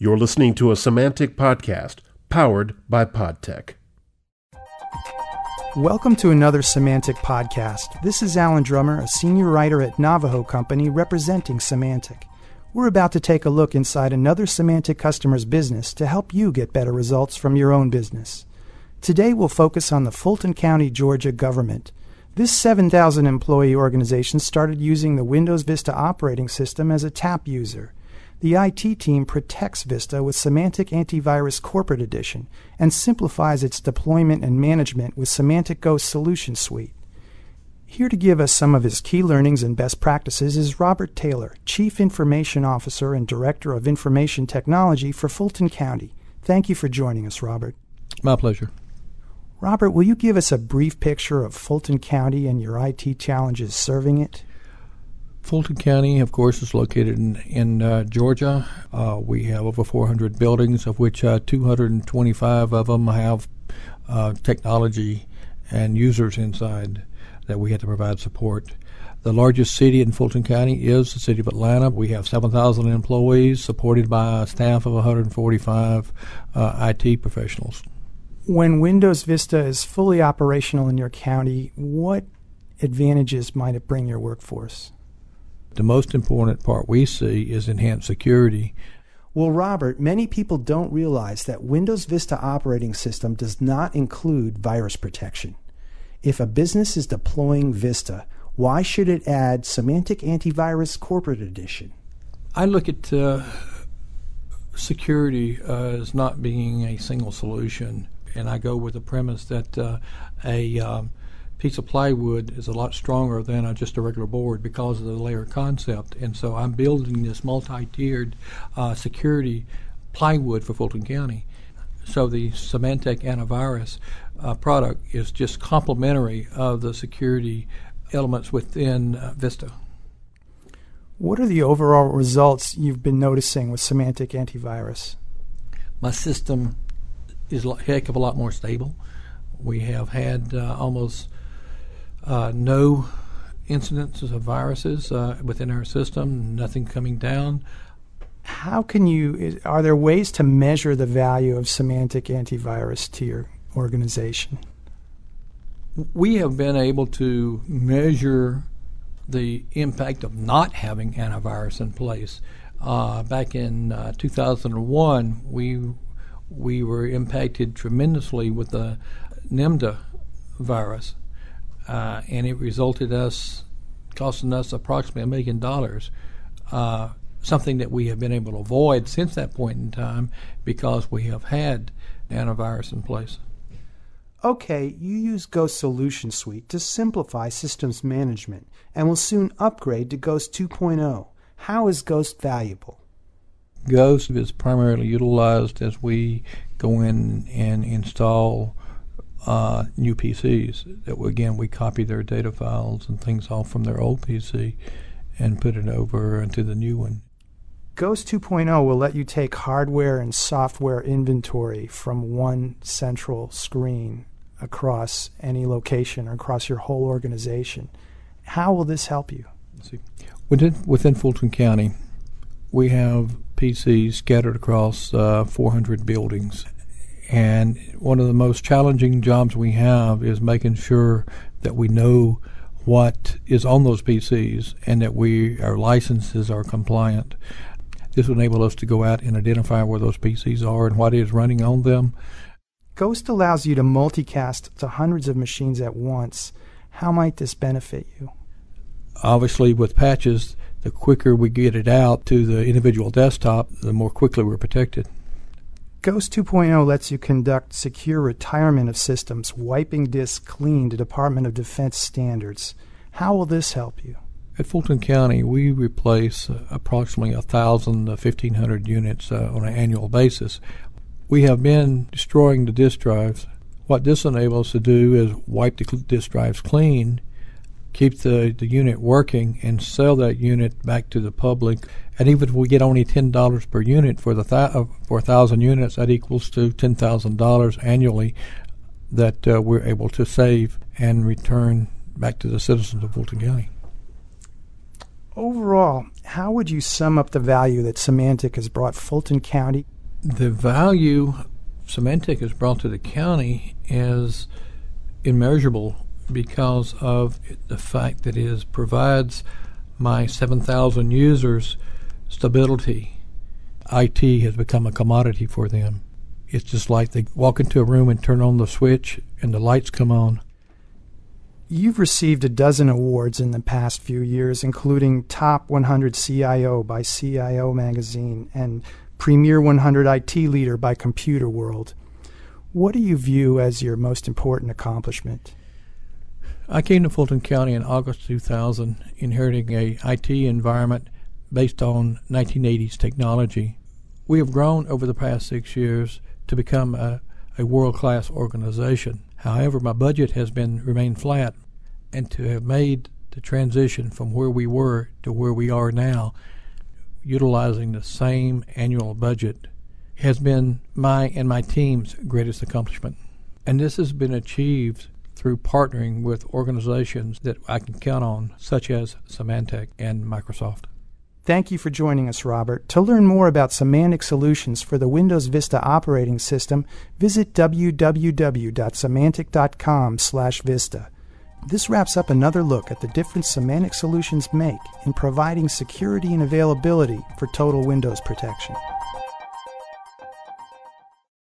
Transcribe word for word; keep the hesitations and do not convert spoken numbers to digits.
You're listening to a Semantic podcast powered by Podtech. Welcome to another Semantic podcast. This is Alan Drummer, a senior writer at Navajo Company representing Semantic. We're about to take a look inside another Semantic customer's business to help you get better results from your own business. Today we'll focus on the Fulton County, Georgia government. This seven thousand employee organization started using the Windows Vista operating system as a tap user. The I T team protects Vista with Semantic Antivirus Corporate Edition and simplifies its deployment and management with Semantic Ghost Solution Suite. Here to give us some of his key learnings and best practices is Robert Taylor, Chief Information Officer and Director of Information Technology for Fulton County. Thank you for joining us, Robert. My pleasure. Robert, will you give us a brief picture of Fulton County and your I T challenges serving it? Fulton County, of course, is located in, in uh, Georgia. Uh, we have over four hundred buildings, of which uh, two hundred twenty-five of them have uh, technology and users inside that we have to provide support. The largest city in Fulton County is the city of Atlanta. We have seven thousand employees supported by a staff of one hundred forty-five uh, I T professionals. When Windows Vista is fully operational in your county, what advantages might it bring your workforce? The most important part we see is enhanced security. Well, Robert, many people don't realize that Windows Vista operating system does not include virus protection. If a business is deploying Vista, why should it add Semantic Antivirus Corporate Edition? I look at uh, security uh, as not being a single solution, and I go with the premise that uh, a um, piece of plywood is a lot stronger than a, just a regular board because of the layer concept. And so I'm building this multi-tiered uh, security plywood for Fulton County. So the Semantic Antivirus uh, product is just complementary of the security elements within uh, Vista. What are the overall results you've been noticing with Semantic Antivirus? My system is a heck of a lot more stable. We have had uh, almost Uh, no incidences of viruses uh, within our system, nothing coming down. How can you, are there ways to measure the value of Semantic Antivirus to your organization? We have been able to measure the impact of not having antivirus in place. Uh, back in uh, two thousand one, we we were impacted tremendously with the NIMDA virus. Uh, and it resulted us costing us approximately a million dollars, uh, something that we have been able to avoid since that point in time because we have had antivirus in place. Okay, you use Ghost Solution Suite to simplify systems management and will soon upgrade to Ghost two point oh. How is Ghost valuable? Ghost is primarily utilized as we go in and install Uh, new P Cs. That again, we copy their data files and things off from their old P C and put it over into the new one. Ghost two point oh will let you take hardware and software inventory from one central screen across any location or across your whole organization. How will this help you? Let's see. Within, within Fulton County, we have P Cs scattered across uh, four hundred buildings. And one of the most challenging jobs we have is making sure that we know what is on those P Cs and that we our licenses are compliant. This will enable us to go out and identify where those P Cs are and what is running on them. Ghost allows you to multicast to hundreds of machines at once. How might this benefit you? Obviously, with patches, the quicker we get it out to the individual desktop, the more quickly we're protected. Ghost two point oh lets you conduct secure retirement of systems, wiping disks clean to Department of Defense standards. How will this help you? At Fulton County, we replace uh, approximately one thousand to fifteen hundred units uh, on an annual basis. We have been destroying the disk drives. What this enables us to do is wipe the cl- disk drives clean, keep the, the unit working, and sell that unit back to the public. And even if we get only ten dollars per unit for the th- uh, for one thousand units, that equals to ten thousand dollars annually that uh, we're able to save and return back to the citizens of Fulton County. Overall, how would you sum up the value that Semantic has brought Fulton County The value Symantec has brought to the county is immeasurable because of the fact that it is, provides my seven thousand users stability. I T has become a commodity for them. It's just like they walk into a room and turn on the switch and the lights come on. You've received a dozen awards in the past few years, including Top one hundred C I O by C I O Magazine and Premier one hundred I T Leader by Computer World. What do you view as your most important accomplishment? I came to Fulton County in August two thousand, inheriting a I T environment based on nineteen eighties technology. We have grown over the past six years to become a, a world-class organization. However, my budget has been remained flat, and to have made the transition from where we were to where we are now, utilizing the same annual budget, has been my and my team's greatest accomplishment. And this has been achieved through partnering with organizations that I can count on, such as Symantec and Microsoft. Thank you for joining us, Robert. To learn more about Symantec solutions for the Windows Vista operating system, visit w w w dot symantec dot com slash vista. This wraps up another look at the difference Symantec solutions make in providing security and availability for total Windows protection.